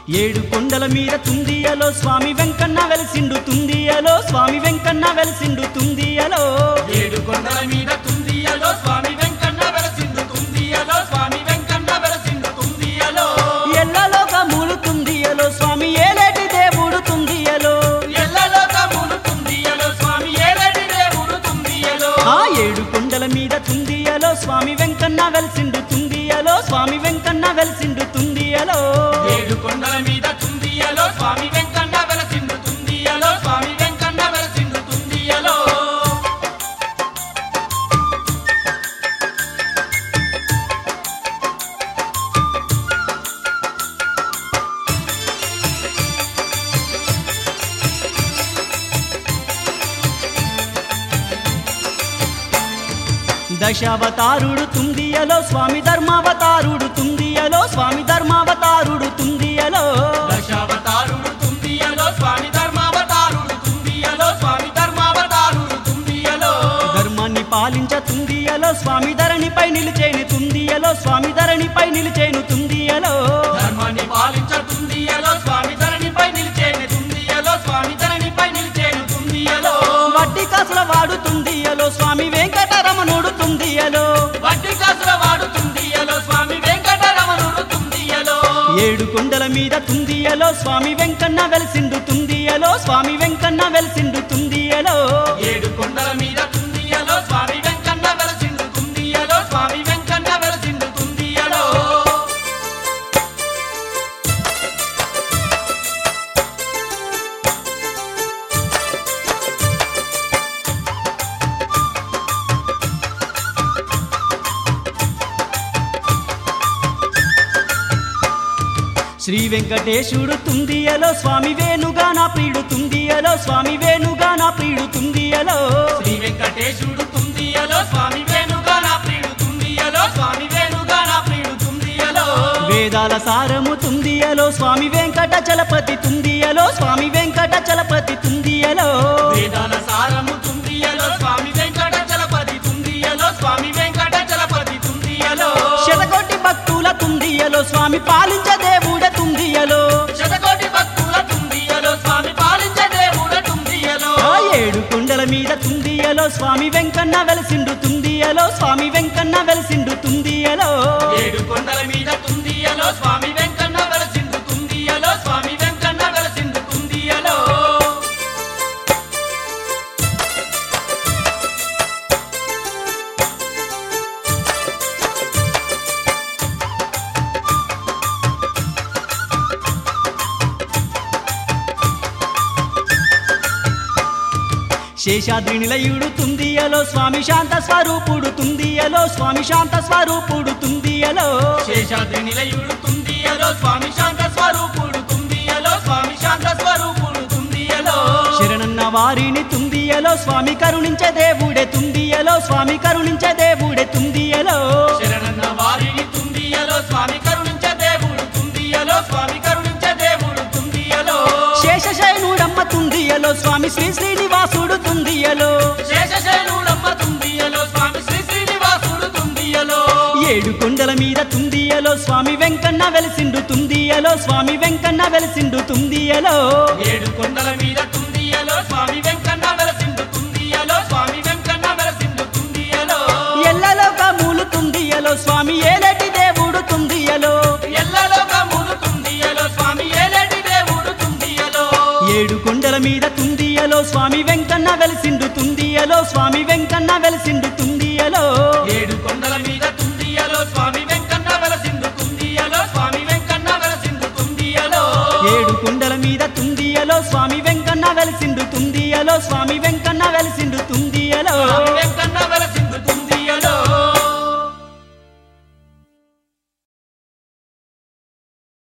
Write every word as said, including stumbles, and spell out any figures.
ఏడు కొండల మీద తుందియలో స్వామి వెంకన్న వెలసిండు తుందియలో స్వామి వెంకన్న వెలసిండు తుందియలో ఏడు కొండల మీద తుందియలో స్వామి వెంకన్న వెలసిండు తుందియలో స్వామి వెంకన్న వెలసిండు తుందియలో ఎల్లలోకములు తుందియలో స్వామి ఏలేటి దేవుడు తుందియలో ఎల్లలోకములు తుందియలో స్వామి ఏలేటి దేవుడు తుందియలో ఆ ఏడు కొండల మీద తుందియలో స్వామి వెంకన్న వెలసిండు తుందియలో స్వామి వెంకన్న వెలసిండు తుందియలో ఏడు కొండల మీద తుందియలో స్వామి వెంకన్న వెలసిండు తుందియలో స్వామి వెంకన్న వెలసిండు తుందియలో దశావతారుడు తుందియలో స్వామి ధర్మావతారుడు తుందియలో స్వామి ధర్మావతారుడు తుందియలో దశావతారుడు తుందియలో స్వామి ధర్మావతారుడు తుందియలో స్వామి ధర్మావతారుడు తుందియలో ధర్మాన్ని పాలించ తుందియలో స్వామి ధరణిపై నిలిచేను తుందియలో స్వామి ధరణిపై నిలిచేను తుందియలో ధర్మాన్ని పాలించ తుందియలో స్వామి ధరణిపై నిలిచేను తుందియలో స్వామి ధరణిపై నిలిచేను తుందియలో వడ్డీ కాసుల వాడు తుందియలో స్వామి వెంకటరమణుడు తుందియలో వడ్డీ కాసుల వాడు తుందియలో స్వామి వెంకటరమణుడు తుందియలో ఏడు కొండల మీద తుందియలో స్వామి వెంకన్న వెలసిండు తుందియలో స్వామి వెంకన్న వెలసిండు తుందియలో ఏడు కొండల మీద తుందియలో స్వామి వెంకన్న వెలసిండు తుందియలో స్వామి వెంకన్న వెలసిండు తుందియలో శ్రీ వెంకటేశుడు తుందియలో స్వామి వేణుగాన ప్రియుడు తుందియలో స్వామి వేణుగాన ప్రియుడు తుందియలో శ్రీ వెంకటేశుడు తుందియలో స్వామి వేణుగాన ప్రియుడు తుందియలో స్వామి వేణుగాన ప్రియుడు తుందియలో వేదాల సారము తుందియలో స్వామి వెంకట చలపతి తుందియలో స్వామి వెంకట చలపతి తుందియలో వేదాల సారము తుందియలో స్వామి వెంకట చలపతి తుందియలో స్వామి వెంకట చలపతి తుందియలో శతకోటి భక్తుల తుందియలో స్వామి పాలించ దేవుడ తుందియలో శతకోటి భక్తుల తుందియలో స్వామి పాలించ దేవుడ తుందియలో ఆ ఏడు కొండల మీద తుందియలో స్వామి వెంకన్న వెలసిండు తుందియలో స్వామి వెంకన్న వెలసిండు తుందియలో ఏడు కొండల మీద తుందియలో స్వామి వెంకన్న వెలసిండు తుందియలో స్వామి వెంకన్న వెలసిండు తుందియలో శేషాద్రి నిలయుడు తుందియలో స్వామి శాంత స్వరూపుడు తుందియలో స్వామి శాంత స్వరూపుడు తుందియలో శేషాద్రి నిలయుడు తుందియలో స్వామి శాంత స్వరూపుడు తుందియలో స్వామి శాంత స్వరూపుడు తుందియలో శరణన్న వారిని తుందియలో స్వామి కరుణించే దేవుడే తుందియలో స్వామి కరుణించే దేవుడే తుందియలో శరణన్న వారిని తుందియలో స్వామి కరుణించ దేవుడు తుందియలో స్వామి కరుణించ దేవుడు తుందియలో శేషశైనుడమ్మ తుందియలో స్వామి శ్రీ శ్రీనివాసుడు తుందియలో శేషశైనుడమ్మ తుందియలో స్వామి శ్రీ శ్రీనివాసుడు తుందియలో ఏడు కొండల మీద తుందియలో స్వామి వెంకన్న వెలసిండు తుందియలో స్వామి వెంకన్న వెలసిండు తుందియలో ఏడు కొండల మీద తుందియలో స్వామి వెంకన్న వెలసిండు తుందియలో స్వామి వెంకన్న వెలసిండు తుందియలో ఎల్లలోకములు తుందియలో స్వామి ఏలేటి దేవుడు తుందియలో ఎల్లలోకములు తుందియలో స్వామి ఏలేటి దేవుడు తుందియలో ఏడు కొండల మీద తుందియలో స్వామి వెంకన్న వెలసిండు తుందియలో స్వామి వెంకన్న వెలసిండు తుందియలో ఏడు కొండల మీద తుందియలో స్వామి వెంకన్న వెలసిండు తుందియలో స్వామి వెంకన్న వెలసిండు తుందియలో ఏడు కొండల మీద తుందియలో స్వామి వెంకన్న వెలసిండు తుందియలో స్వామి